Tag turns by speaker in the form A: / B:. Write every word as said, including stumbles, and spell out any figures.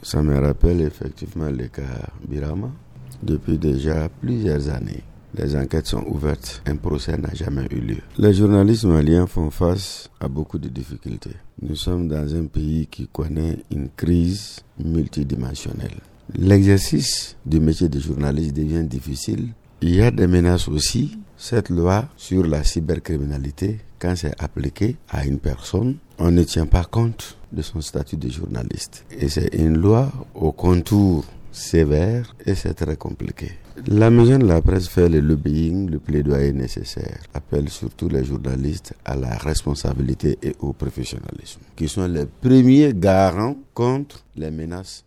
A: Ça me rappelle effectivement le cas Birama. Depuis déjà plusieurs années, les enquêtes sont ouvertes. Un procès n'a jamais eu lieu. Les journalistes maliens font face à beaucoup de difficultés. Nous sommes dans un pays qui connaît une crise multidimensionnelle. L'exercice du métier de journaliste devient difficile. Il y a des menaces aussi. Cette loi sur la cybercriminalité, quand c'est appliqué à une personne, on ne tient pas compte de son statut de journaliste. Et c'est une loi au contour sévère et c'est très compliqué. La maison de la presse fait le lobbying, le plaidoyer nécessaire, appelle surtout les journalistes à la responsabilité et au professionnalisme, qui sont les premiers garants contre les menaces